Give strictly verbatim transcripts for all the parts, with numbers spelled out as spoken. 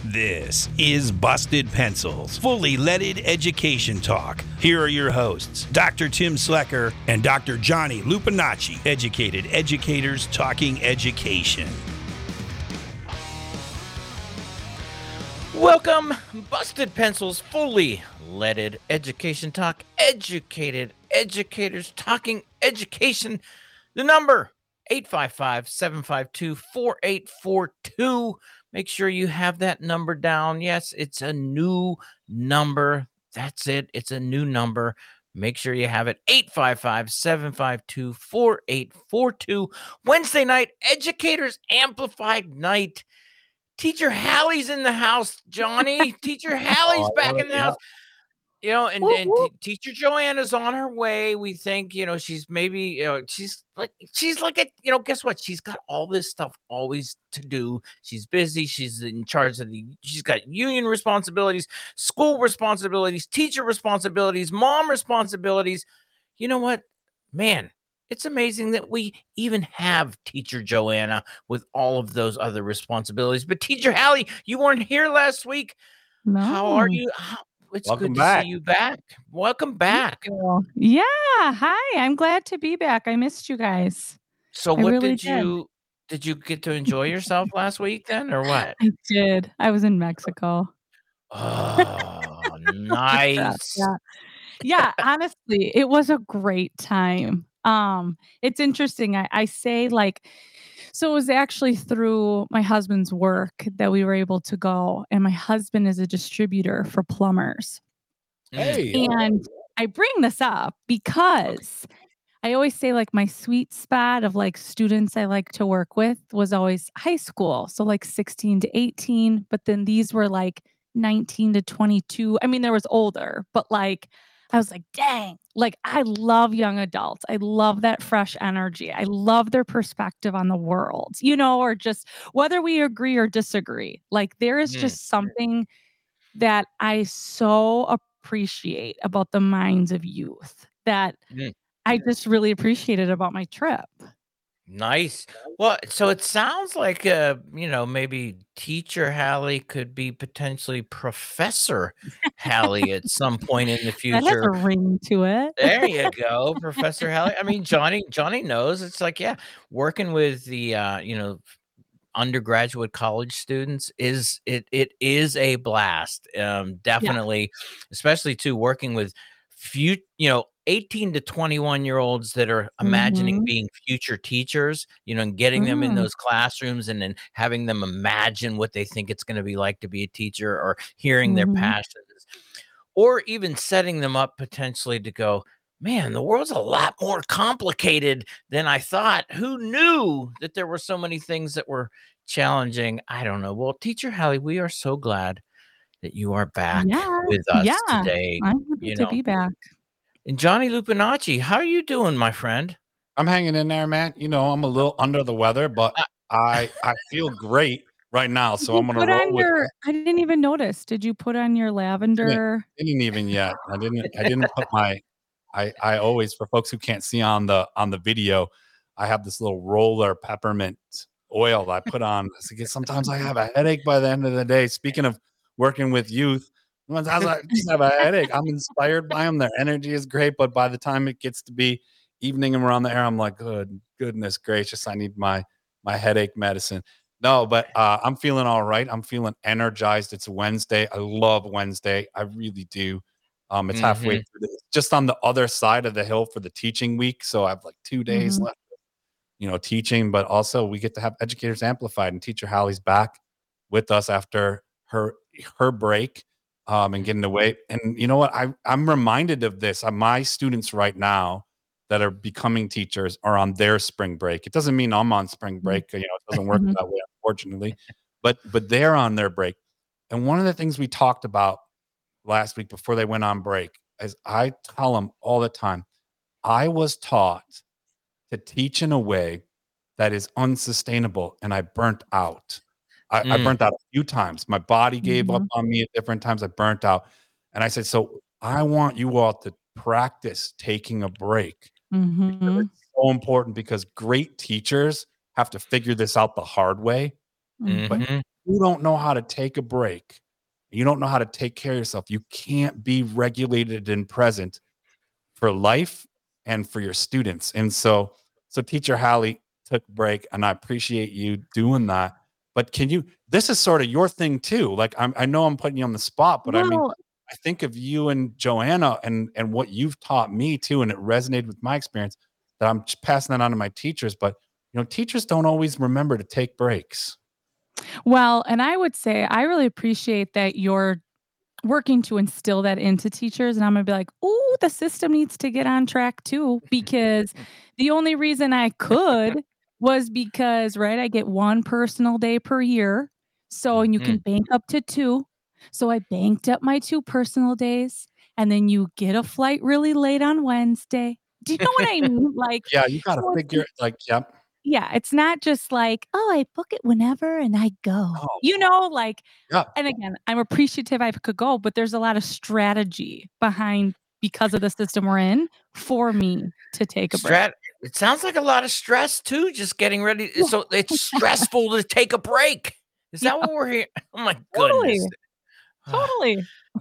This is Busted Pencils, fully leaded education talk. Here are your hosts, Doctor Tim Slecker and Doctor Johnny Lupinacci, educated educators talking education. Welcome, Busted Pencils, fully leaded education talk, educated educators talking education. The number, eight five five, seven five two, four eight four two. Make sure you have that number down. Yes, it's a new number. That's it. It's a new number. Make sure you have it. eight five five, seven five two, four eight four two. Wednesday night, Educators Amplified Night. Teacher Hallie's in the house, Johnny. Teacher Hallie's Oh, back in the yeah. house. You know, and, Whoop, and whoop. t- Teacher Joanna's on her way. We think, you know, she's maybe, you know, she's like, she's like, a, you know, guess what? She's got all this stuff always to do. She's busy. She's in charge of the, she's got union responsibilities, school responsibilities, teacher responsibilities, mom responsibilities. You know what, man? It's amazing that we even have Teacher Joanna with all of those other responsibilities. But Teacher Hallie, you weren't here last week. No. How are you? How, it's Welcome good back. to see you back. Welcome back. Yeah. Hi. I'm glad to be back. I missed you guys. So I what really did did. you did you get to enjoy yourself last week then, or what? I did. I was in Mexico. Oh, nice. Yeah. Yeah. Honestly, it was a great time. Um, it's interesting. I, I say like, so it was actually through my husband's work that we were able to go. And my husband is a distributor for plumbers. Hey, And I bring this up because I always say like my sweet spot of like students I like to work with was always high school. So like sixteen to eighteen, but then these were like nineteen to twenty-two. I mean, there was older, but like I was like, dang, like I love young adults. I love that fresh energy. I love their perspective on the world, you know, or just whether we agree or disagree. Like there is Mm. just something that I so appreciate about the minds of youth that Mm. I just really appreciated about my trip. Nice. Well, so it sounds like uh, you know, maybe Teacher Hallie could be potentially Professor Hallie at some point in the That has future. a ring to it. There you go, Professor Hallie. I mean, Johnny Johnny knows. It's like, yeah, working with the uh, you know, undergraduate college students is it it is a blast. Um, definitely, especially too working with few, you know, eighteen to twenty-one year olds that are imagining Mhm. being future teachers, you know, and getting them in Mm. those classrooms and then having them imagine what they think it's going to be like to be a teacher or hearing their Mhm. passions, or even setting them up potentially to go, man, the world's a lot more complicated than I thought. Who knew that there were so many things that were challenging? I don't know. Well, Teacher Hallie, we are so glad that you are back Yeah. with us Yeah. today. I'm happy You to know, be back. and Johnny Lupinacci, how are you doing, my friend? I'm hanging in there, man. You know, I'm a little under the weather, but Uh, I I feel great right now. Did So you I'm gonna put roll on with your it. I didn't even notice. Did you put on your Didn't, lavender? didn't even yet. I didn't. I didn't put my. I I always, for folks who can't see on the on the video, I have this little roller peppermint oil that I put on. Because sometimes I have a headache by the end of the day. Speaking of working with youth, sometimes I just have a headache. I'm inspired by them. Their energy is great, but by the time it gets to be evening and we're on the air, I'm like, good goodness gracious, I need my my headache medicine. No, but uh, I'm feeling all right. I'm feeling energized. It's Wednesday. I love Wednesday. I really do. Um, it's halfway Mhm. through the, just on the other side of the hill for the teaching week. So I have like two days Mhm. left, you know, teaching, but also we get to have Educators Amplified, and Teacher Hallie's back with us after her her break um, and getting away. And you know what? I, I'm reminded of this. Uh, my students right now that are becoming teachers are on their spring break. It doesn't mean I'm on spring break. You know, it doesn't work Mhm. that way, unfortunately. But but they're on their break. And one of the things we talked about last week before they went on break is I tell them all the time, I was taught to teach in a way that is unsustainable, and I burnt out. I, I Mm. burnt out a few times. My body gave up Mhm. on me at different times. I burnt out. And I said, so I want you all to practice taking a break because Mhm. it's so important, because great teachers have to figure this out the hard way. Mhm. But Mhm. you don't know how to take a break, you don't know how to take care of yourself, you can't be regulated and present for life and for your students. And so, so Teacher Hallie took a break, and I appreciate you doing that. But can you, this is sort of your thing too. Like, I'm, I know I'm putting you on the spot, but I mean, Well, I think of you and Joanna and, and what you've taught me too. And it resonated with my experience that I'm just passing that on to my teachers. But, you know, teachers don't always remember to take breaks. well, and I would say I really appreciate that you're working to instill that into teachers. And I'm gonna be like, oh, the system needs to get on track too. Because the only reason I could was because, right, I get one personal day per year. So, and you can Mm. bank up to two. So I banked up my two personal days. And then you get a flight really late on Wednesday. Do you know what I mean? Like, Yeah, you got to so it's figure like, yep. yeah, it's not just like, "Oh, I book it whenever and I go." Oh, You know, like yeah. and again, I'm appreciative I could go, but there's a lot of strategy behind because of the system we're in for me to take a break. Strat it sounds like a lot of stress too, just getting ready. Yeah. So it's stressful to take a break. Is that Yeah. what we're hearing? Oh my Totally. goodness. Totally.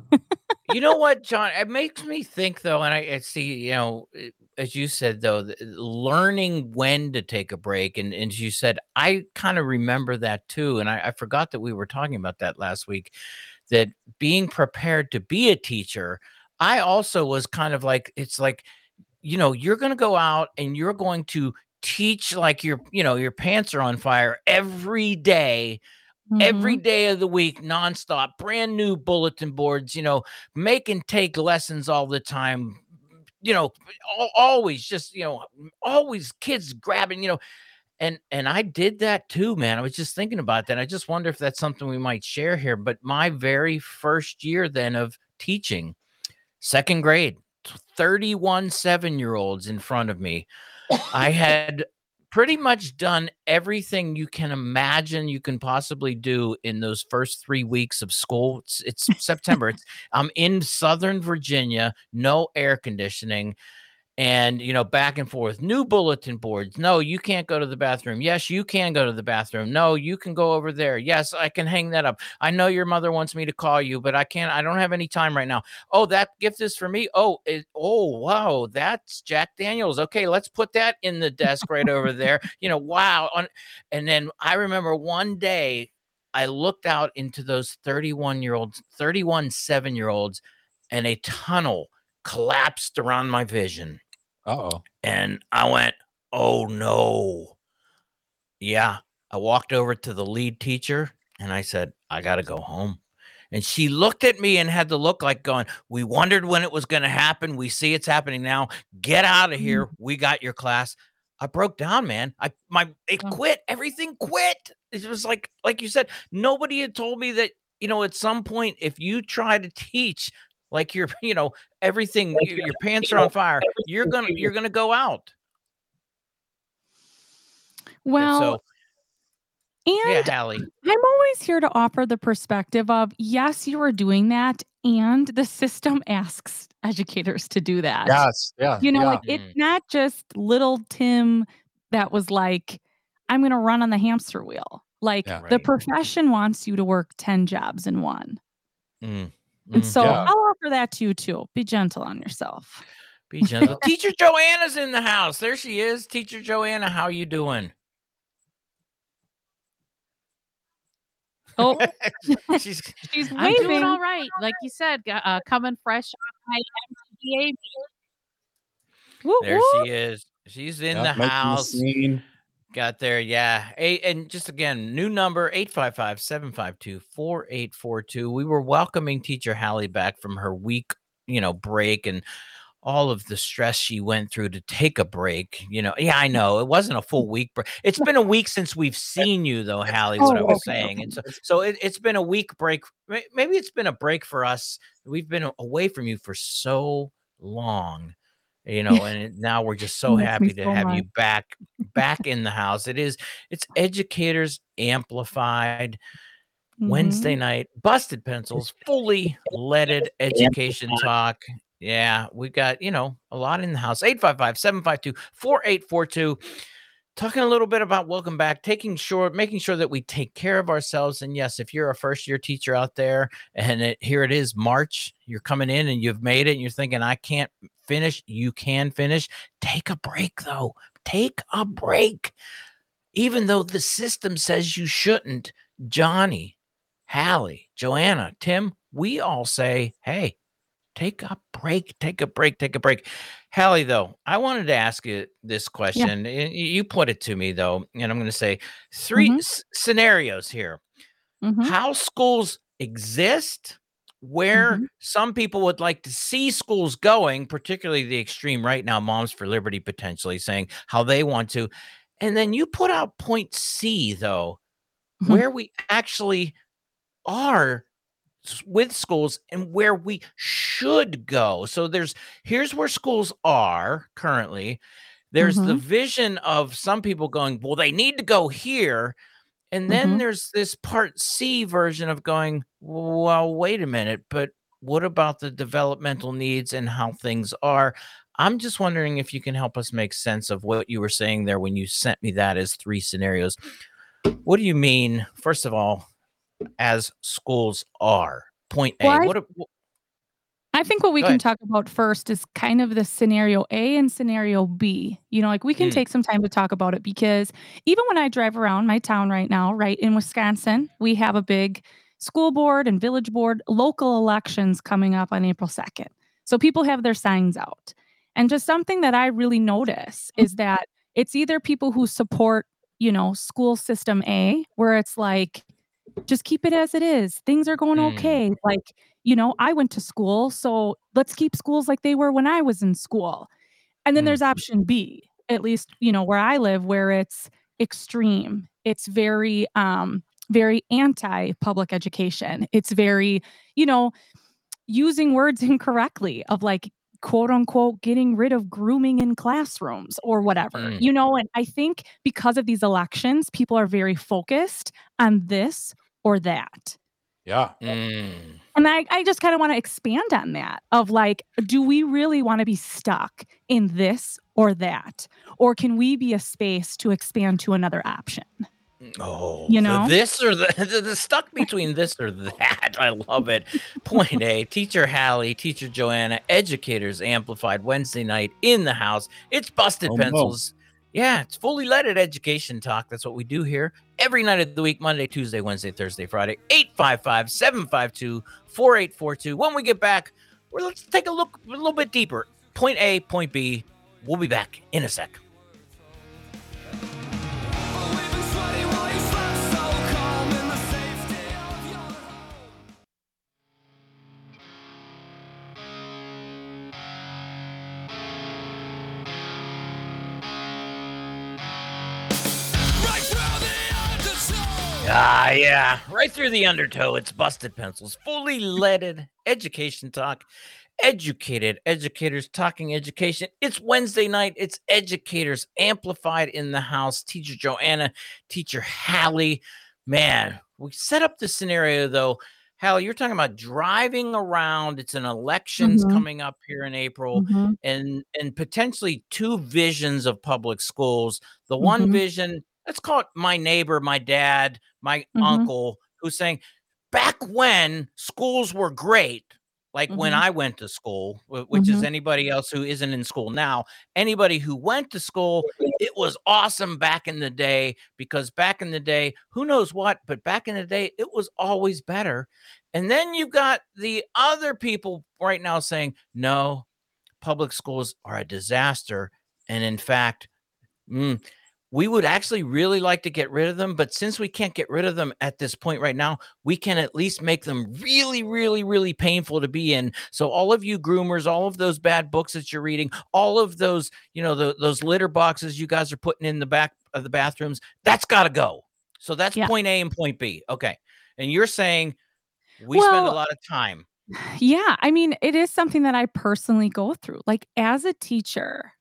You know what, John? It makes me think though, and I, I see, you know, it- as you said though, th- learning when to take a break, and, and as you said, I kind of remember that too, and I, I forgot that we were talking about that last week. That being prepared to be a teacher, I also was kind of like, it's like, you know, you're going to go out and you're going to teach like your, you know, your pants are on fire every day every Mhm. day of the week, nonstop, brand new bulletin boards, you know, make and take lessons all the time, you know, al- always just, you know, always kids grabbing, you know, and and I did that too, man. I was just thinking about that. I just wonder if that's something we might share here. But my very first year then of teaching, second grade, thirty-one seven-year-olds in front of me. I had pretty much done everything you can imagine you can possibly do in those first three weeks of school. It's, it's September. It's, I'm in Southern Virginia, no air conditioning, and you know, back and forth. New bulletin boards. No, you can't go to the bathroom. Yes, you can go to the bathroom. No, you can go over there. Yes, I can hang that up. I know your mother wants me to call you, but I can't. I don't have any time right now. Oh, that gift is for me. Oh, it, oh, wow, that's Jack Daniels. Okay, let's put that in the desk right over there. You know, wow. On, and then I remember one day I looked out into those thirty-one year olds, thirty-one seven year olds, and a tunnel collapsed around my vision. Uh-oh. And I went, oh no. Yeah. I walked over to the lead teacher and I said, I got to go home. And she looked at me and had the look like going, we wondered when it was going to happen. We see it's happening now. Get out of here. We got your class. I broke down, man. I my it Oh. quit. Everything quit. It was like, like you said, nobody had told me that, you know, at some point, if you try to teach like you're, you know, everything, your, your pants are on fire, you're gonna, you're gonna go out. And Well, so, yeah, and Hallie. I'm always here to offer the perspective of, yes, you are doing that, and the system asks educators to do that. Yes. Yeah. You know, yeah. like, Mm. it's not just little Tim that was like, "I'm gonna run on the hamster wheel." Like, Yeah. the Right. profession wants you to work ten jobs in one. Mm, And mm. so Yeah. I'll offer that to you too. Be gentle on yourself. Be gentle. Teacher Joanna's in the house. There she is. Teacher Joanna, how you doing? Oh, She's she's I'm doing waving. all right. Like you said, g- uh, coming fresh off my M T B A. Woo, there. woo. She is. She's in Yep, the making the house. scene. Got there, yeah. Eight, and just again, new number eight five five, seven five two, four eight four two. We were welcoming Teacher Hallie back from her week, you know, break and all of the stress she went through to take a break. You know, yeah, I know it wasn't a full week break. It's been a week since we've seen you, though, Hallie. What I Oh, was okay, saying, okay. and so, so it, it's been a week break. May- Maybe it's been a break for us. We've been a- away from you for so long, you know, and it- now we're just so Miss me happy to so have much. you back, back in the house. It is, it's Educators Amplified. Wednesday Mhm. night, Busted Pencils, fully leaded education talk. Yeah, we got, you know, a lot in the house. eight five five, seven five two, four eight four two. talking a little bit about welcome back, taking sure, making sure that we take care of ourselves. And yes, if you're a first year teacher out there and it, here it is, March, you're coming in and you've made it and you're thinking, I can't finish. You can finish. Take a break though. Take a break. Even though the system says you shouldn't, Johnny, Hallie, Joanna, Tim, we all say, hey, take a break, take a break, take a break. Hallie, though, I wanted to ask you this Yeah. question. y- You put it to me, though, and I'm going to say three hmm s- scenarios here. hmm How schools exist, where hmm some people would like to see schools going, particularly the extreme right now, Moms for Liberty potentially saying how they want to. And then you put out point C, though, hmm where we actually are s- with schools and where we should go. So there's here's where schools are currently. There's the hmm vision of some people going, well, they need to go here. And then hmm there's this part C version of going, well, wait a minute, but what about the developmental needs and how things are? I'm just wondering if you can help us make sense of what you were saying there when you sent me that as three scenarios. What do you mean, first of all, as schools are? Point Well, A. I What? a- wh- I think what we Go can ahead. talk about first is kind of the scenario A and scenario B. You know, like we can Mm, take some time to talk about it because even when I drive around my town right now, right in Wisconsin, we have a big school board and village board local elections coming up on April second. So people have their signs out. And just something that I really notice is that it's either people who support, you know, school system A, where it's like, just keep it as it is. Things are going mm, okay. Like, you know, I went to school, so let's keep schools like they were when I was in school. And then mm, there's option B, at least, you know, where I live, where it's extreme. It's very, um, very anti-public education. It's very, you know, using words incorrectly of like quote unquote getting rid of grooming in classrooms or whatever, mm, you know. And I think because of these elections, people are very focused on this or that. Yeah. mm. And I, I just kind of want to expand on that of like, do we really want to be stuck in this or that? Or can we be a space to expand to another option? Oh, You the know? this or the, the the stuck between this or that. I love it. Point A, Teacher Hallie, Teacher Joanna, Educators Amplified Wednesday night in the house. It's Busted Oh no. Pencils. Yeah, it's fully leaded education talk. That's what we do here every night of the week, Monday, Tuesday, Wednesday, Thursday, Friday, eight five five, seven five two, four eight four two. When we get back, well, let's take a look a little bit deeper. Point A, point B. We'll be back in a sec. Ah, yeah, right through the undertow. It's Busted Pencils, fully leaded education talk, educated educators talking education. It's Wednesday night. It's Educators Amplified in the house. Teacher Joanna, Teacher Hallie. Man, we set up the scenario though. Hallie, you're talking about driving around. It's an elections Mhm, coming up here in April, mhm, and and potentially two visions of public schools. The one mhm, vision, let's call it my neighbor, my dad, my mhm, uncle, who's saying, back when schools were great, like when mhm, I went to school, wh- which is mhm. anybody else who isn't in school now, anybody who went to school, it was awesome back in the day because back in the day, who knows what, but back in the day, it was always better. And then you got the other people right now saying, no, public schools are a disaster. And in fact, mm, we would actually really like to get rid of them, but since we can't get rid of them at this point right now, we can at least make them really, really, really painful to be in. So all of you groomers, all of those bad books that you're reading, all of those, you know, the, those litter boxes you guys are putting in the back of the bathrooms, that's got to go. So that's Yeah. point A and point B. Okay. And you're saying we spend a Well, lot of time. yeah, I mean, it is something that I personally go through. Like as a teacher,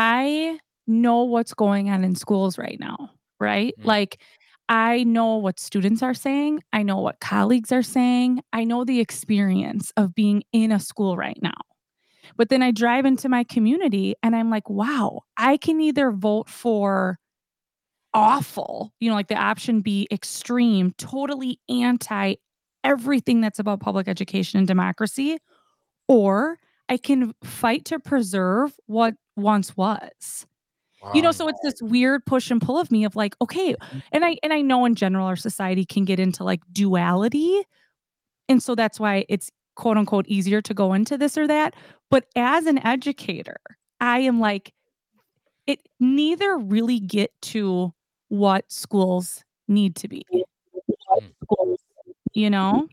I know what's going on in schools right now, right? Mm, Like I know what students are saying, I know what colleagues are saying, I know the experience of being in a school right now. But then I drive into my community and I'm like, wow, I can either vote for awful, you know, like the option B, extreme, totally anti everything that's about public education and democracy, or I can fight to preserve what once was. You know, Wow. so it's this weird push and pull of me of like, okay, and I and I know in general our society can get into like duality, and so that's why it's quote unquote easier to go into this or that. But as an educator, I am like, it neither really get to what schools need to be, Mm. you know?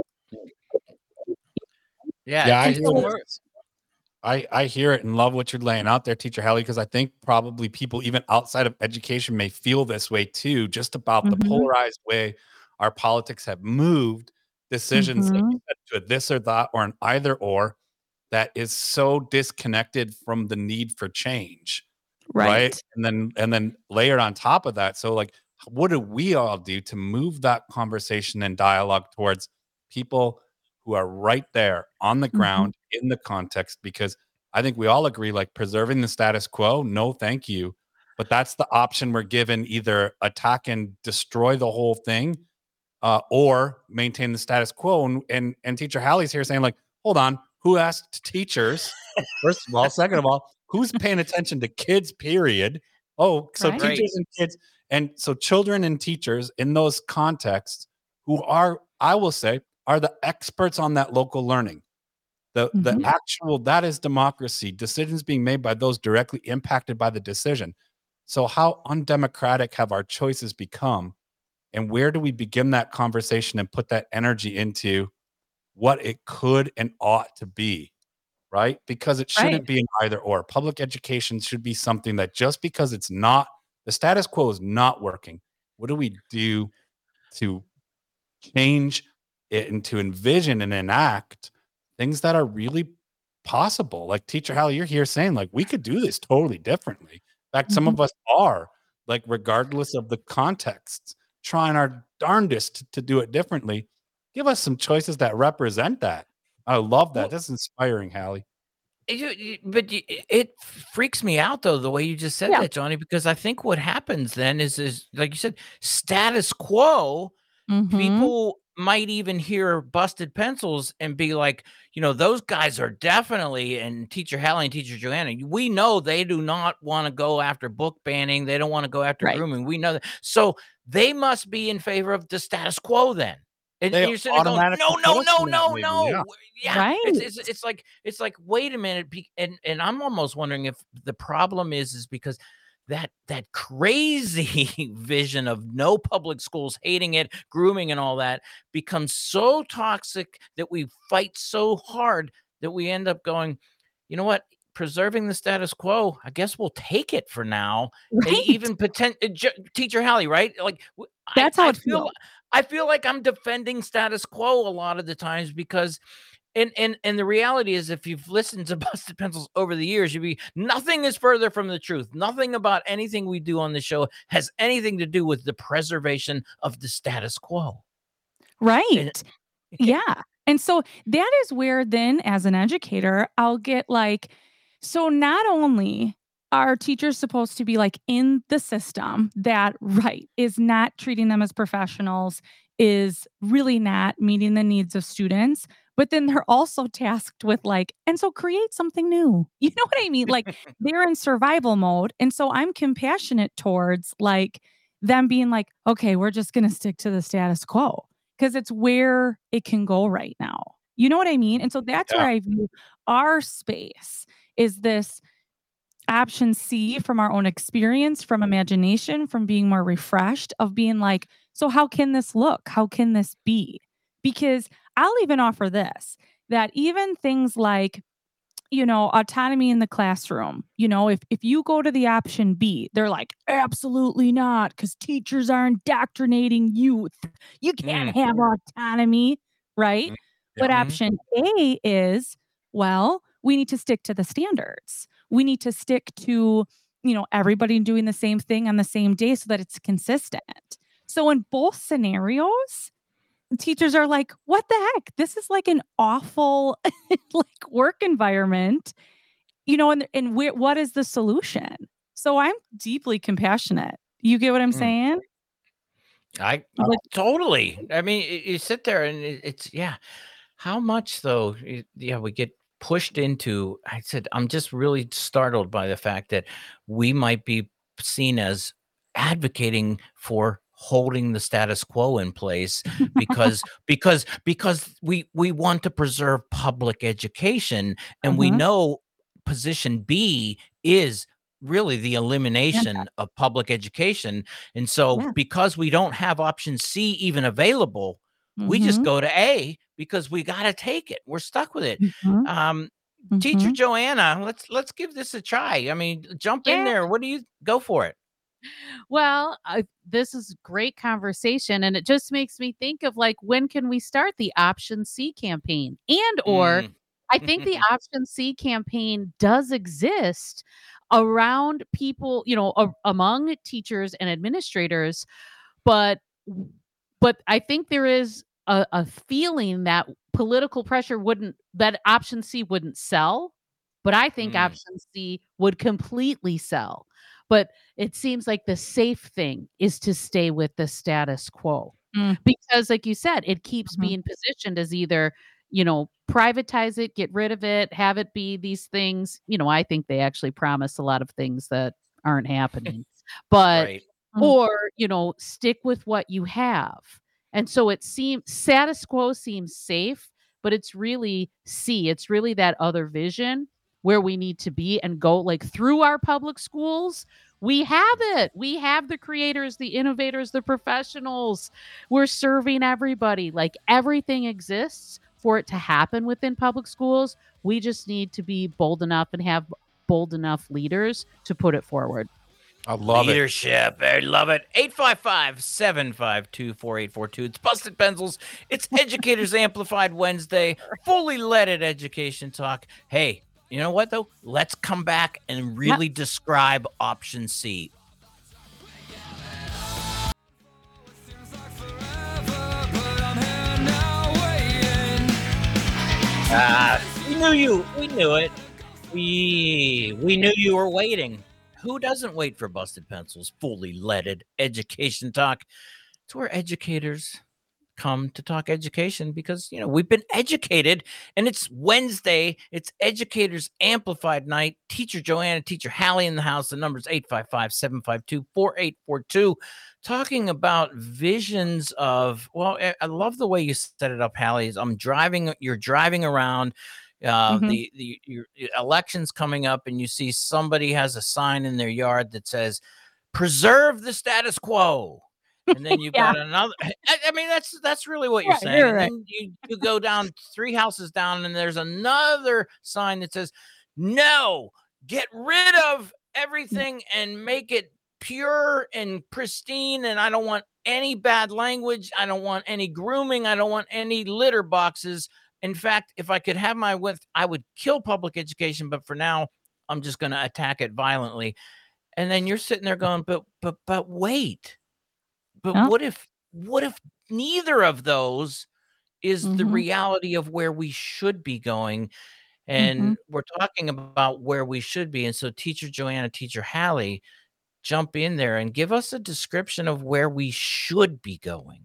Yeah, Yeah, I it's, hear it's it. more. I, I hear it and love what you're laying out there, Teacher Hallie, because I think probably people even outside of education may feel this way too, just about the Mhm, polarized way our politics have moved decisions, like you mhm, said, to a this or that or an either or that is so disconnected from the need for change, right? right. And then and then layered on top of that, so like what do we all do to move that conversation and dialogue towards people who are right there on the Mhm, ground in the context? Because I think we all agree, like preserving the status quo, no, thank you. But that's the option we're given: either attack and destroy the whole thing, uh, or maintain the status quo. And, and and Teacher Hallie's here saying, like, hold on, who asked teachers? First of all, second of all, who's paying attention to kids? Period. Oh, so right. Right. teachers and kids, and so children and teachers in those contexts who are, I will say, are the experts on that local learning. The the Mhm, actual, that is democracy. Decisions being made by those directly impacted by the decision. So how undemocratic have our choices become? And where do we begin that conversation and put that energy into what it could and ought to be, right? Because it right. shouldn't be an either or. Public education should be something that, just because it's not, the status quo is not working, what do we do to change it and to envision and enact things that are really possible? Like Teacher Hallie, you're here saying, like, we could do this totally differently. In fact, some Mhm. of us are, like, regardless of the context, trying our darndest to, to do it differently. Give us some choices that represent that. I love that. Well, That's inspiring, Hallie. you, you- but you, it freaks me out though the way you just said Yeah. that, Johnny, because I think what happens then is is like you said, status quo. Mhm, People might even hear Busted Pencils and be like, you know, those guys are definitely, and Teacher Hallie and Teacher Joanna, we know they do not want to go after book banning. They don't want to go after right. grooming. We know that. So they must be in favor of the status quo then. And, They and you're sitting there going, automatically no, put no, us no, in that, no, maybe. Yeah. no. Yeah. Right. It's, it's it's like it's like, wait a minute. be- And and I'm almost wondering if the problem is is because that that crazy vision of no public schools, hating it, grooming and all that becomes so toxic that we fight so hard that we end up going, you know what? Preserving the status quo, I guess we'll take it for now. E- Right. Even potent Teacher Hallie, right? Like w- I, That's how I it feel feels. I feel like I'm defending status quo a lot of the times because and and and the reality is, if you've listened to Busted Pencils over the years, you'd be nothing is further from the truth. Nothing about anything we do on the show has anything to do with the preservation of the status quo. And Right. Yeah. And so that is where then as an educator, I'll get like, so not only are teachers supposed to be like in the system that right is not treating them as professionals, is really not meeting the needs of students, but then they're also tasked with like, and so create something new. You know what I mean? Like they're in survival mode. And so I'm compassionate towards like them being like, okay, we're just going to stick to the status quo 'cause it's where it can go right now. You know what I mean? And so that's Yeah. where I view our space is this option C from our own experience, from imagination, from being more refreshed, of being like, so how can this look? How can this be? Because I'll even offer this, that even things like, you know, autonomy in the classroom, you know, if if you go to the option B, they're like, absolutely not, because teachers are indoctrinating youth. You can't Mm, have autonomy, right? Mm, But yeah. mhm. option A is, well, we need to stick to the standards. We need to stick to, you know, everybody doing the same thing on the same day so that it's consistent. So in both scenarios, teachers are like, "What the heck? This is like an awful like work environment." You know, and and where what is the solution? So I'm deeply compassionate You get what I'm Mm. saying? I Like, totally. I mean, y- you sit there and it- it's yeah. How much though? y- Yeah, we get pushed into. I said, I'm just really startled by the fact that we might be seen as advocating for holding the status quo in place because because because we we want to preserve public education, and we uh-huh. know position B is really the Yeah. elimination of public education. And so Yeah. because we don't have option C even available, we just Mhm. go to A because we got to take it. We're stuck with it. Mhm. Um, Teacher Mhm. Joanna, let's let's give this a try. I mean, jump in Yeah. there. What do you go for it? Well, I, this is great conversation, and it just makes me think of like when can we start the Option C campaign, and or Mm. I think the Option C campaign does exist around people, you know, a- among teachers and administrators, but but I think there is a, a feeling that political pressure wouldn't that Option C wouldn't sell, but I think Mm. Option C would completely sell. But it seems like the safe thing is to stay with the status quo Mm. because, like you said, it keeps Mhm. being positioned as either, you know, privatize it, get rid of it, have it be these things. You know, I think they actually promise a lot of things that aren't happening, but Right. Mm. or, you know, stick with what you have. And so it seems status quo seems safe, but it's really C. It's really that other vision where we need to be and go like through our public schools. We have it. We have the creators, the innovators, the professionals. We're serving everybody. Like everything exists for it to happen within public schools. We just need to be bold enough and have bold enough leaders to put it forward. I love it. Leadership. I love it. eight five five, seven five two, four eight four two. It's Busted Pencils. It's Educators Amplified Wednesday. Fully leaded education talk. Hey, you know what, though? Let's come back and really describe option C. Ah, we knew you. We knew it. We we knew you were waiting. Who doesn't wait for Busted Pencils? Fully leaded education talk. It's where educators come to talk education because you know we've been educated, and it's Wednesday. It's Educators Amplified Night. Teacher Joanna, Teacher Hallie in the house. The number's eight five five, seven five two, four eight four two. Talking about visions of well, I I love the way you set it up, Hallie. Is I'm driving. You're driving around. Uh, Mhm. the the your your election's coming up, and you see somebody has a sign in their yard that says "Preserve the status quo." And then you've Yeah. got another. I, I mean, that's that's really what you're Right, saying. you're And right. then you you go down three houses down, and there's another sign that says, "No, get rid of everything and make it pure and pristine. And I don't want any bad language. I don't want any grooming. I don't want any litter boxes. In fact, if I could have my with, I would kill public education. But for now, I'm just going to attack it violently." And then you're sitting there going, "But but but wait." But Yeah. what if what if neither of those is the Mhm. reality of where we should be going? And Mhm. we're talking about where we should be. And so Teacher Joanna, Teacher Hallie, jump in there and give us a description of where we should be going.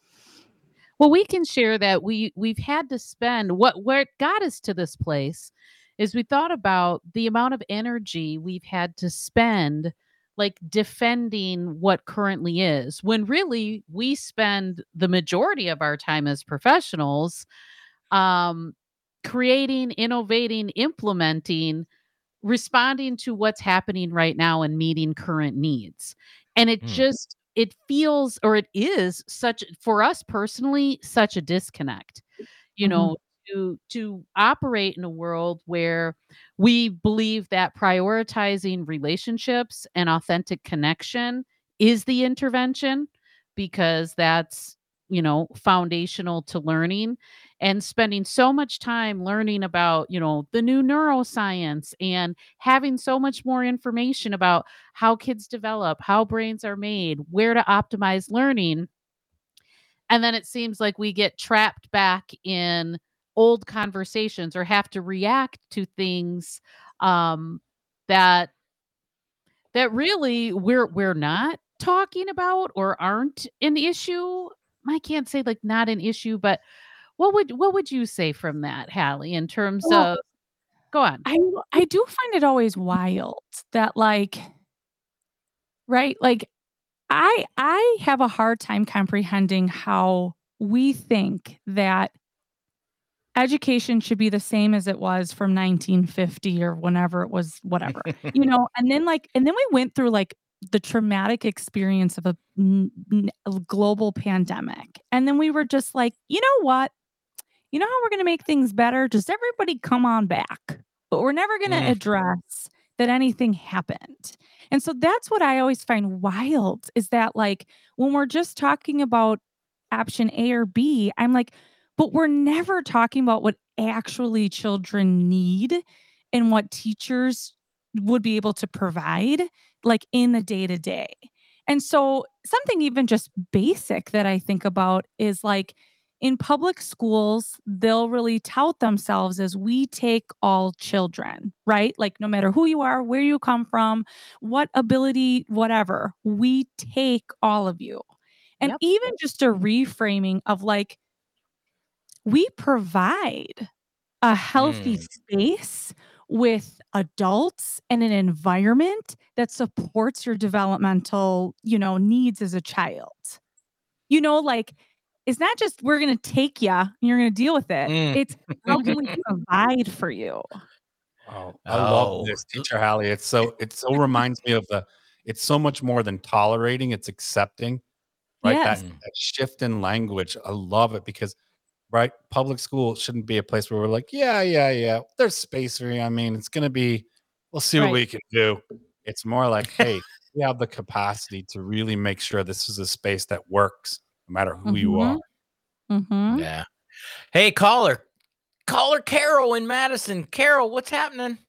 Well, we can share that we we've had to spend what where it got us to this place is we thought about the amount of energy we've had to spend like defending what currently is when really we spend the majority of our time as professionals um creating, innovating, implementing, responding to what's happening right now and meeting current needs. And it Hmm. just it feels or it is such for us personally such a disconnect. You Mhm. know, to to operate in a world where we believe that prioritizing relationships and authentic connection is the intervention because that's, you know, foundational to learning and spending so much time learning about, you know, the new neuroscience and having so much more information about how kids develop, how brains are made, where to optimize learning. And then it seems like we get trapped back in old conversations or have to react to things um, that that really we're we're not talking about or aren't an issue? I can't say like not an issue, but what would what would you say from that, Hallie, in terms Well, of go on. I I do find it always wild that like right? Like I I have a hard time comprehending how we think that education should be the same as it was from nineteen fifty or whenever it was, whatever, you know? And then like, and then we went through like the traumatic experience of a, n- n- a global pandemic. And then we were just like, you know what? You know how we're going to make things better? Just everybody come on back. But we're never going to Mm. address that anything happened. And so that's what I always find wild is that like when we're just talking about option A or B, I'm like, but we're never talking about what actually children need and what teachers would be able to provide like in the day to day. And so something even just basic that I think about is like in public schools, they'll really tout themselves as we take all children, right? Like no matter who you are, where you come from, what ability, whatever, we take all of you. And Yep. even just a reframing of like, we provide a healthy Mm. space with adults and an environment that supports your developmental, you know, needs as a child. You know, like it's not just we're going to take you and you're going to deal with it. Mm. It's how can we provide for you? Oh, I love Oh. this, Teacher Hallie. It's so it so reminds me of the it's so much more than tolerating, it's accepting, right? That, Yes. Mm. that shift in language. I love it because right, public school shouldn't be a place where we're like, yeah, yeah, yeah. There's space for you. I mean, it's gonna be, we'll see what Right. we can do. It's more like, hey, we have the capacity to really make sure this is a space that works, no matter who you are. Mhm. Mhm. Yeah. Hey, caller. Caller Carol in Madison. Carol, what's happening?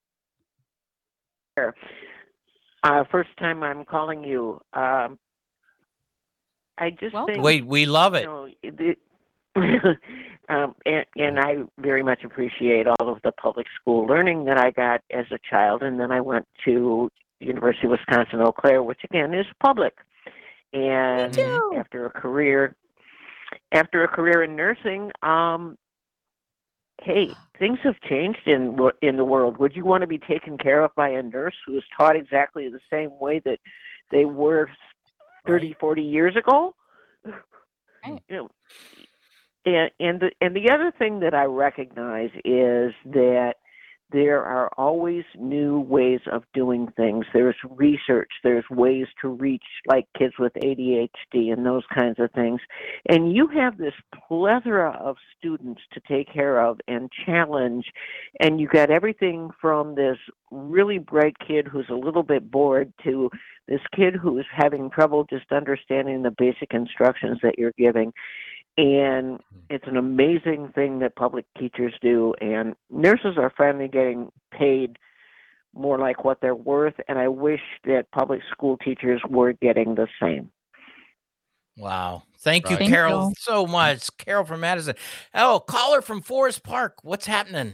Uh, first time I'm calling you. Um, I just Welcome. think, Wait, we love you it. know, it, um, and, and I very much appreciate all of the public school learning that I got as a child. And then I went to University of Wisconsin Eau Claire, which again is public. And too. after a career, after a career in nursing, um, hey, things have changed in in the world. Would you want to be taken care of by a nurse who is taught exactly the same way that they were thirty, Right. forty years ago? Right. You know, and and the and the other thing that I recognize is that there are always new ways of doing things. There's research, there's ways to reach like kids with A D H D and those kinds of things. And you have this plethora of students to take care of and challenge. And you got everything from this really bright kid who's a little bit bored to this kid who is having trouble just understanding the basic instructions that you're giving. And it's an amazing thing that public teachers do. And nurses are finally getting paid more like what they're worth. And I wish that public school teachers were getting the same. Wow. Thank you, Right. Thank Carol, you. so much. Carol from Madison. Oh, caller from Forest Park. What's happening?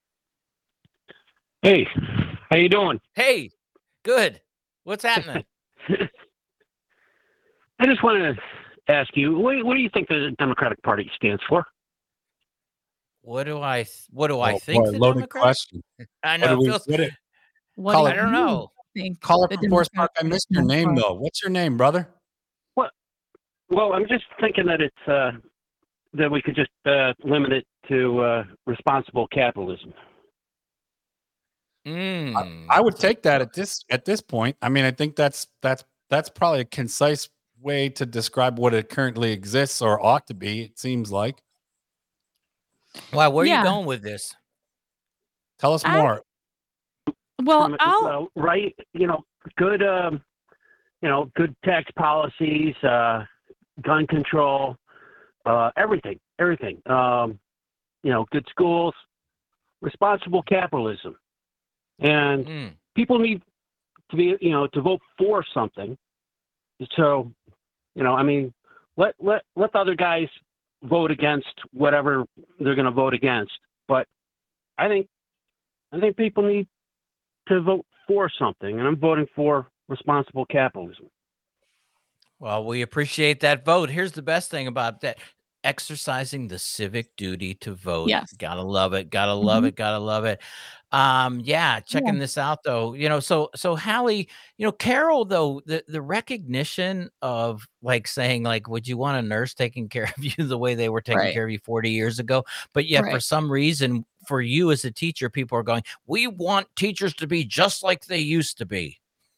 Hey, how you doing? Hey, good. What's happening? I just wanted to ask you, what, what do you think the Democratic Party stands for? What do I th- what do I Oh, think boy, the loaded Democrat? question. I What know do it we, feels what it, What Call do it- I don't you know. think caller the from Forest Park, I Democratic missed your Party name stands for? though. What's your name, brother? Well, I'm just thinking that it's uh, that we could just uh, limit it to uh, responsible capitalism. Mm. I would take that at this at this point. I mean, I think that's that's that's probably a concise way to describe what it currently exists or ought to be. It seems like. Wow, where are you Yeah. going with this? Tell us I- more. Well, From, I'll uh, right, you know, good, um, you know, good tax policies, uh, gun control, uh, everything, everything. Um, you know, good schools, responsible capitalism, and Mm. people need to be, you know, to vote for something. So, you know, I mean, let let let the other guys vote against whatever they're going to vote against. But I think I think people need to vote for something, and I'm voting for responsible capitalism. Well, we appreciate that vote. Here's the best thing about that: exercising the civic duty to vote. Yes. Gotta love it. Gotta love Mhm. it. Gotta love it. Um, yeah, Yeah. checking this out though, you know, so so Hallie, you know, Carol though, the the recognition of like saying like, would you want a nurse taking care of you the way they were taking Right. care of you forty years ago? But yet for Right. some reason, for you as a teacher, people are going, we want teachers to be just like they used to be.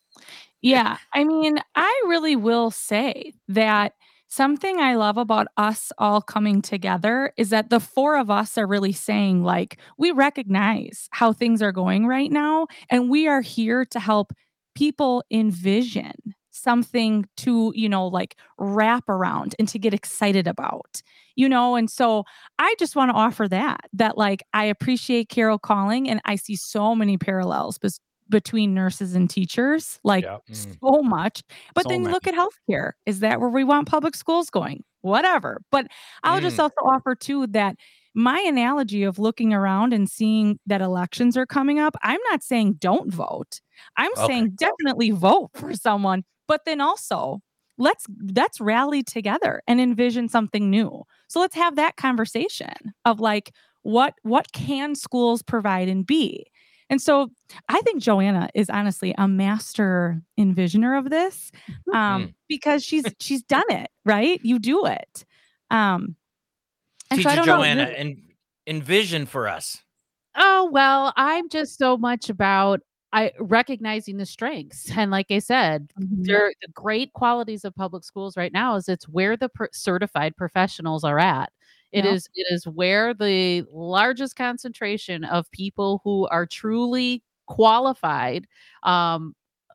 Yeah, I mean, I really will say that something I love about us all coming together is that the four of us are really saying, like, we recognize how things are going right now, and we are here to help people envision something to, you know, like, wrap around and to get excited about, you know? And so I just wanna offer that, that, like, I appreciate Carol calling, and I see so many parallels bes between nurses and teachers, like, Yeah. Mm. so much. But So then you look many. at healthcare. Is that where we want public schools going? Whatever. But I'll just Mm. also offer too that my analogy of looking around and seeing that elections are coming up, I'm not saying don't vote. I'm Okay. saying definitely vote for someone, but then also let's let's rally together and envision something new. So let's have that conversation of like what what can schools provide and be? And so I think Joanna is honestly a master envisioner of this, um, Mm. because she's she's done it, right? You do it. Um, and so I Teacher don't know, Joanna, you're en envision for us. Oh, well, I'm just so much about I recognizing the strengths. And like I said, Mhm. there the great qualities of public schools right now is it's where the per certified professionals are at. It Yep. is it is where the largest concentration of people who are truly qualified, um,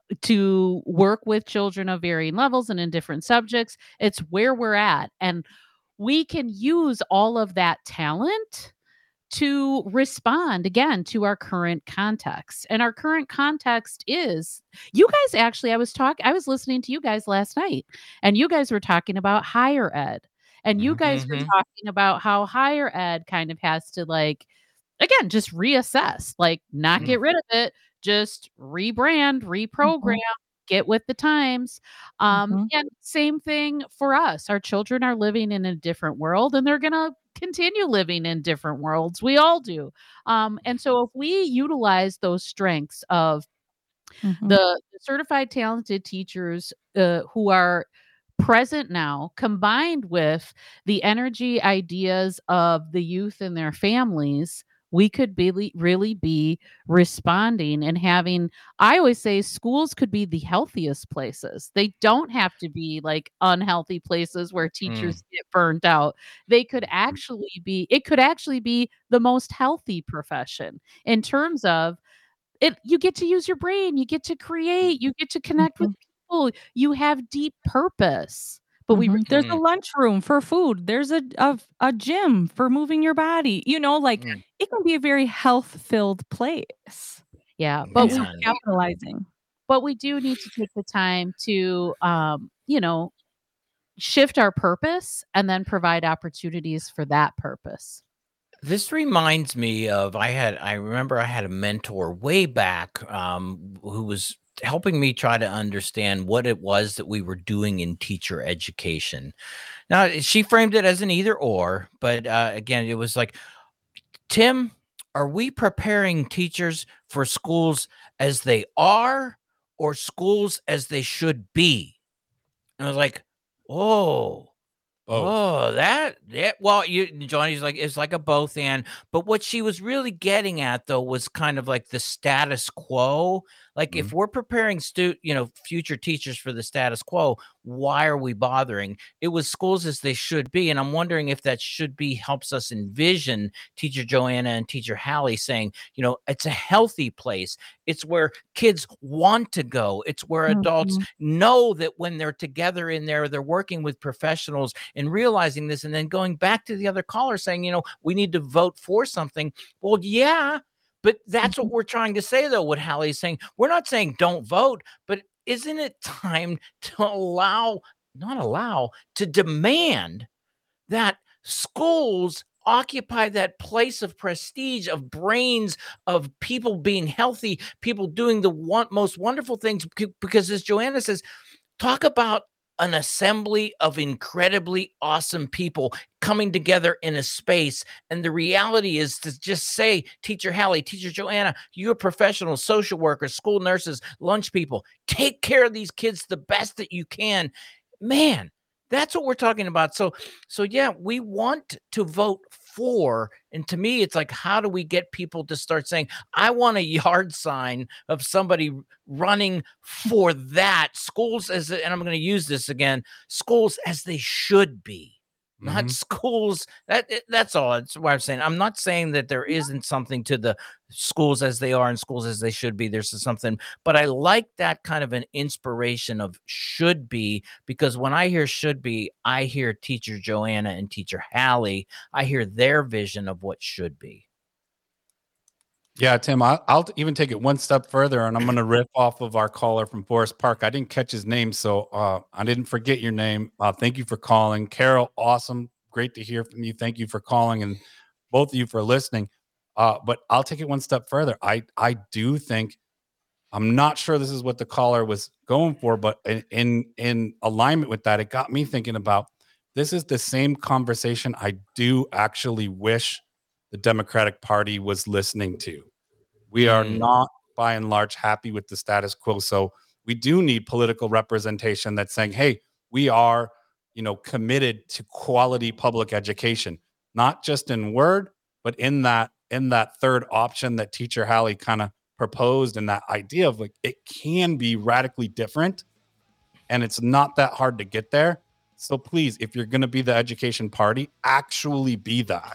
to work with children of varying levels and in different subjects. It's where we're at, and we can use all of that talent to respond again to our current context. And our current context is you guys actually I was talking I was listening to you guys last night and you guys were talking about higher ed. And you guys were Mhm. talking about how higher ed kind of has to like again just reassess, like not Mm. get rid of it, just rebrand, reprogram, Mhm. get with the times. Um Mhm. and same thing for us. Our children are living in a different world and they're going to continue living in different worlds. We all do. Um, and so if we utilize those strengths of Mhm. the certified talented teachers uh, who are present now, combined with the energy ideas of the youth and their families, we could be really be responding and having I always say schools could be the healthiest places. They don't have to be like unhealthy places where Mm. teachers get burnt out. They could actually be it could actually be the most healthy profession in terms of it you get to use your brain, you get to create, you get to connect with Mhm. people, you have deep purpose. But we Mhm. There's a Mm. lunchroom for food. There's a a a gym for moving your body. You know, like, Mm. it can be a very health-filled place, yeah, but and we so Man. capitalizing. but we do need to take the time to, um, you know, shift our purpose and then provide opportunities for that purpose. This reminds me of I had I remember I had a mentor way back, um, who was helping me try to understand what it was that we were doing in teacher education. Now, she framed it as an either or, but, uh, again, it was like, "Tim, are we preparing teachers for schools as they are or schools as they should be?" And I was like, "Oh." Both. Oh, that yeah, well, you Johnny's like, it's like a both and, but what she was really getting at though was kind of like the status quo. Like if Mhm. we're preparing stu you know, future teachers for the status quo, why are we bothering? It was schools as they should be, and I'm wondering if that should be helps us envision teacher Joanna and teacher Hallie saying, you know, it's a healthy place. It's where kids want to go. It's where adults Mhm. know that when they're together in there, they're working with professionals and realizing this and then going back to the other caller saying, you know, we need to vote for something. Well, yeah, but that's what Mhm. we're trying to say, though, what Hallie's saying. We're not saying don't vote, but isn't it time to allow, not allow, to demand that schools occupy that place of prestige, of brains, of people being healthy, people doing the one, most wonderful things? Because as Joanna says, talk about an assembly of incredibly awesome people coming together in a space. And the reality is to just say, Teacher Hallie, Teacher Joanna, you're professionals, social workers, school nurses, lunch people, take care of these kids the best that you can. Man, that's what we're talking about. So, so yeah, we want to vote for. And to me, it's like, how do we get people to start saying, I want a yard sign of somebody running for that? Schools as, and I'm going to use this again, schools as they should be. Not Mhm. schools. That that's all. That's what I'm saying. I'm not saying that there isn't something to the schools as they are and schools as they should be. There's something, but I like that kind of an inspiration of should be, because when I hear should be, I hear Teacher Joanna and Teacher Hallie. I hear their vision of what should be. Yeah, Tim, I, I'll even take it one step further, and I'm going to riff off of our caller from Forest Park. I didn't catch his name, so uh, I didn't forget your name. Uh, thank you for calling. Carol, awesome. Great to hear from you. Thank you for calling, and both of you for listening. Uh, but I'll take it one step further. I, I do think, I'm not sure this is what the caller was going for, but in, in, in alignment with that, it got me thinking about, this is the same conversation I do actually wish the Democratic Party was listening to. We are Mm. not, by and large, happy with the status quo. So we do need political representation that's saying, hey, we are, you know, committed to quality public education, not just in word, but in that, in that third option that Teacher Hallie kind of proposed, and that idea of like, it can be radically different and it's not that hard to get there. So please, if you're going to be the education party, actually be that.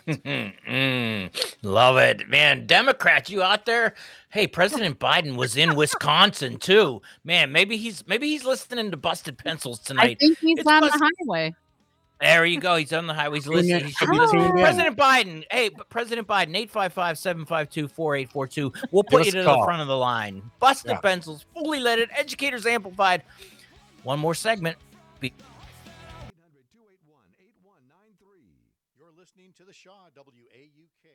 Mm, love it, man. Democrats, you out there? Hey, President Biden was in Wisconsin too. Man, maybe he's maybe he's listening to Busted Pencils I tonight. think he's It's on bust- the highway. There you go. He's on the highway. He's Tune in. listening. He should be Oh. listening. Tuned in. President Biden. Hey, but President Biden, eight five five, seven five two, four eight four two. We'll Give put us you to a the call. front of the line. Busted Yeah. Pencils, fully leaded, educators amplified. One more segment. Be- eight hundred, two eight one, eight one nine three. You're listening to the Shaw W A U K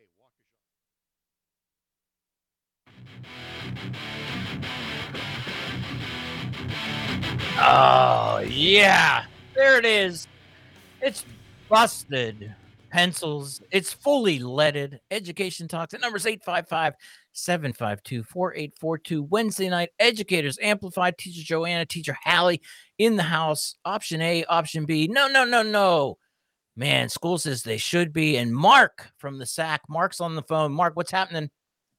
Waukesha. Oh, yeah. There it is. It's Busted Pencils. It's fully leaded. Education Talks. The number's eight five five, seven five two, four eight four two. Wednesday night, Educators Amplified. Teacher Joanna, Teacher Hallie in the house. Option A, option B. No, no, no, no. Man, school says they should be. And Mark from the S A C. Mark's on the phone. Mark, what's happening?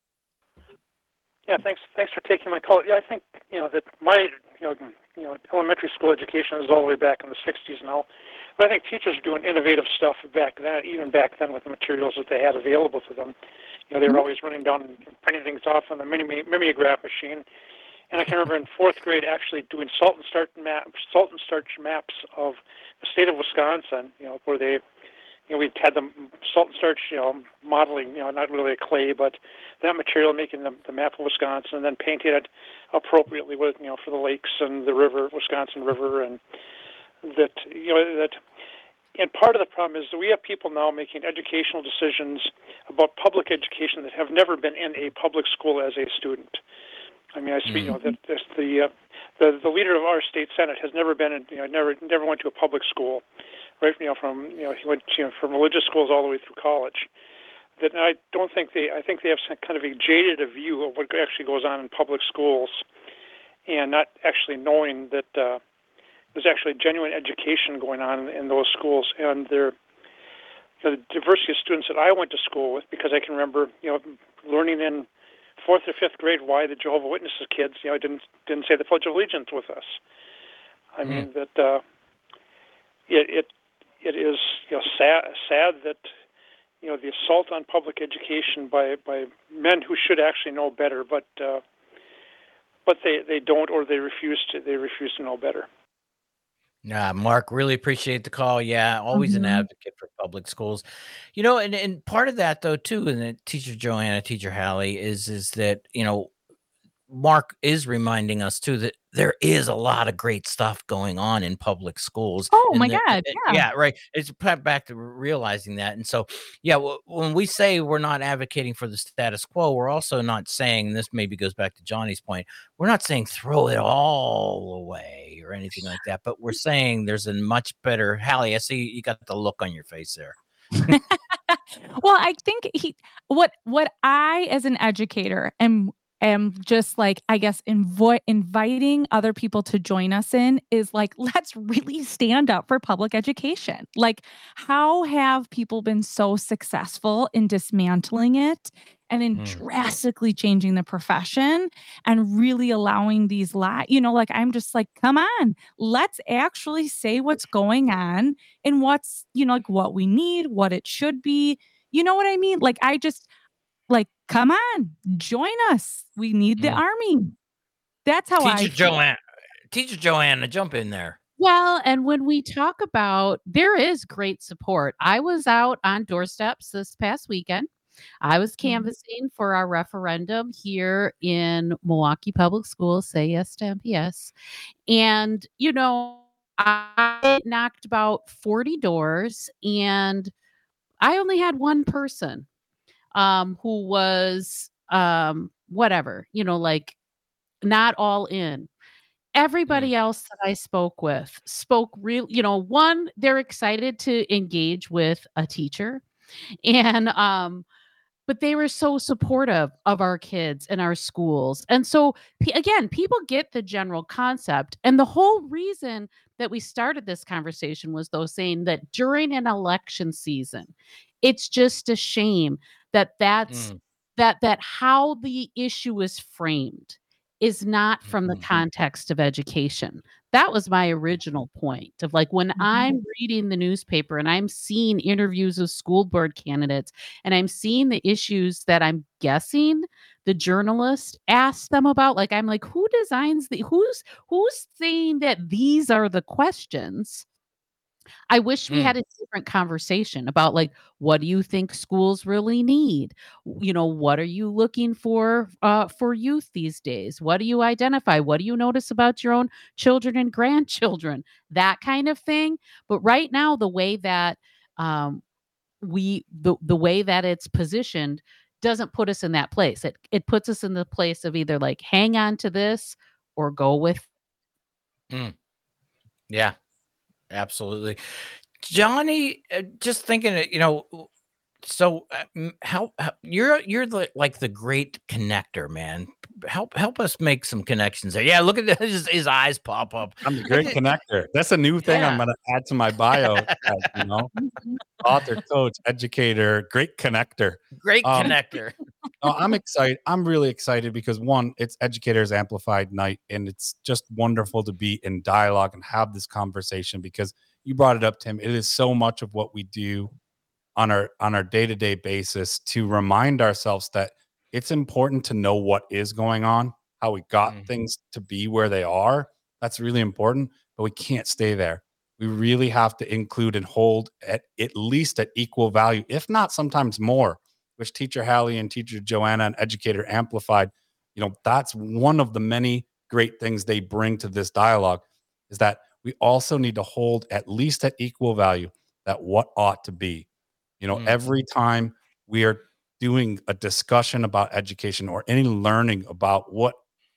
Yeah, thanks. Thanks for taking my call. Yeah, I think you know that my you know you know elementary school education is all the way back in the sixties now, but I think teachers are doing innovative stuff back then, even back then with the materials that they had available to them. You know, they were always running down and printing things off on the mini mimeograph machine. And I can remember in fourth grade actually doing salt and starch map, salt and starch maps of the state of Wisconsin. You know, where they you know, we had the salt and starch, you know, modeling, you know, not really a clay, but that material making the, the map of Wisconsin, and then painting it appropriately with, you know, for the lakes and the river, Wisconsin River, and that, you know, that. And part of the problem is that we have people now making educational decisions about public education that have never been in a public school as a student. I mean, I speak, you know, that this, the, uh, the the leader of our state senate has never been, in, you know, never never went to a public school. Right, you know, from you know, he went you know, from religious schools all the way through college. That I don't think they, I think they have some kind of a jaded view of what actually goes on in public schools, and not actually knowing that uh, there's actually genuine education going on in, in those schools, and there, you know, the diversity of students that I went to school with, because I can remember, you know, learning in fourth or fifth grade why the Jehovah's Witnesses kids, you know, didn't didn't say the Pledge of Allegiance with us. I mean that uh, it it. It is you know, sad, sad that you know the assault on public education by, by men who should actually know better, but uh, but they, they don't, or they refuse to they refuse to know better. Yeah, Mark, really appreciate the call. Yeah, always an Mhm. advocate for public schools. You know, and, and part of that though too, and that Teacher Joanna, Teacher Hallie, is is that, you know, Mark is reminding us too that there is a lot of great stuff going on in public schools. Oh and my there- God, and- yeah. yeah, right. It's pa- back to realizing that, and so yeah, w- when we say we're not advocating for the status quo, we're also not saying, this maybe goes back to Johnny's point, we're not saying throw it all away, or anything like that, but we're saying there's a much better. Hallie, I see you got the look on your face there. Well, I think he what what I as an educator am am just like, I guess, invo- inviting other people to join us in is like, let's really stand up for public education. Like, how have people been so successful in dismantling it and in Mm. drastically changing the profession and really allowing these li you know, like, I'm just like, come on, let's actually say what's going on and what's, you know, like what we need, what it should be. You know what I mean? Like, I just like, come on, join us. We need the Mm. army. That's how I Teacher feel. Joanne, Teacher Joanna, jump in there. Well, and when we talk about, there is great support. I was out on doorsteps this past weekend. I was Mhm. canvassing for our referendum here in Milwaukee Public Schools, say yes to M P S. And, you know, I knocked about forty doors and I only had one person um, who was um, whatever, you know, like not all in. Mm. Everybody else that I spoke with spoke real, you know, one, they're excited to engage with a teacher. And um, but they were so supportive of our kids and our schools. And so pe- again, people get the general concept. And the whole reason that we started this conversation was though saying that during an election season, it's just a shame that that's Mm. that that how the issue is framed is not from the Mhm. context of education. That was my original point of like when Mhm. I'm reading the newspaper and I'm seeing interviews of school board candidates and I'm seeing the issues that I'm guessing the journalist asked them about, like I'm like, who designs the who's who's saying that these are the questions? I wish we Mm. had a different conversation about like, what do you think schools really need? W- You know, what are you looking for uh, for youth these days? What do you identify? What do you notice about your own children and grandchildren? That kind of thing. But right now, the way that um, we the the way that it's positioned doesn't put us in that place. It it puts us in the place of either like hang on to this or go with. Mm. Yeah, absolutely. Johnny, uh, just thinking, it, you know, w- so uh, m- how, how you're you're the, like the great connector, man. Help help us make some connections there. Yeah, look at this, his, his eyes pop up. I'm the I great thi- connector. That's a new thing I'm Yeah. going to add to my bio. As, you know, Mhm. author, coach, educator, great connector. Great Um, connector. no, I'm excited. I'm really excited because one, it's Educators Amplified Night, and it's just wonderful to be in dialogue and have this conversation because you brought it up, Tim. It is so much of what we do on our on our day-to-day basis to remind ourselves that it's important to know what is going on, how we got Mhm. things to be where they are. That's really important, but we can't stay there. We really have to include and hold at at least at equal value, if not sometimes more, which Teacher Hallie and Teacher Joanna and Educator Amplified, you know, that's one of the many great things they bring to this dialogue is that we also need to hold at least at equal value that what ought to be. You know, Mm. every time we are doing a discussion about education or any learning about what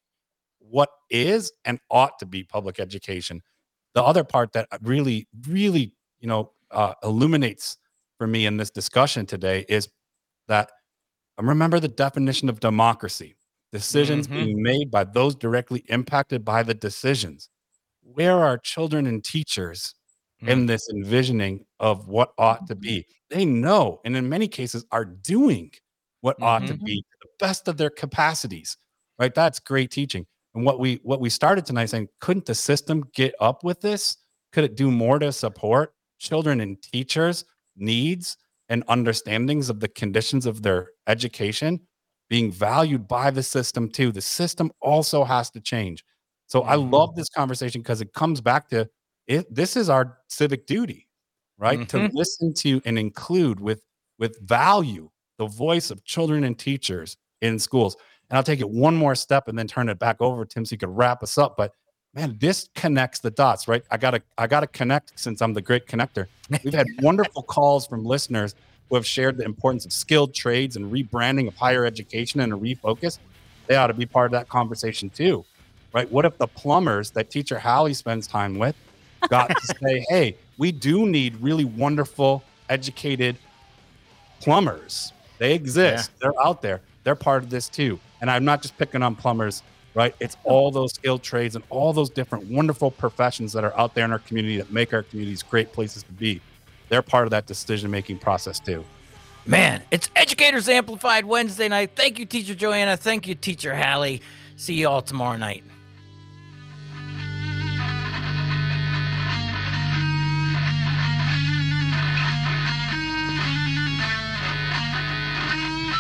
what is and ought to be public education, the other part that really, really, you know, uh, illuminates for me in this discussion today is that um, remember the definition of democracy: decisions Mhm. being made by those directly impacted by the decisions. Where are children and teachers in Mm. this envisioning of what ought to be? They know, and in many cases are doing what ought to Mhm. be to the best of their capacities, right? That's great teaching. And what we what we started tonight saying, couldn't the system get up with this? Could it do more to support children and teachers' needs and understandings of the conditions of their education being valued by the system too? The system also has to change. So I Mhm. love this conversation because it comes back to it. This is our civic duty, right? To Mhm. listen to and include with with value the voice of children and teachers in schools. And I'll take it one more step and then turn it back over to Tim so you could wrap us up. But man, this connects the dots, right? I gotta I gotta connect since I'm the great connector. We've had wonderful calls from listeners who have shared the importance of skilled trades and rebranding of higher education and a refocus. They ought to be part of that conversation too. right? What if the plumbers that teacher Hallie spends time with got to say, hey, we do need really wonderful, educated plumbers. They exist. Yeah. They're out there. They're part of this too. And I'm not just picking on plumbers, right? It's all those skilled trades and all those different wonderful professions that are out there in our community that make our communities great places to be. They're part of that decision-making process too. Man, it's Educators Amplified Wednesday night. Thank you, Teacher Joanna. Thank you, Teacher Hallie. See you all tomorrow night.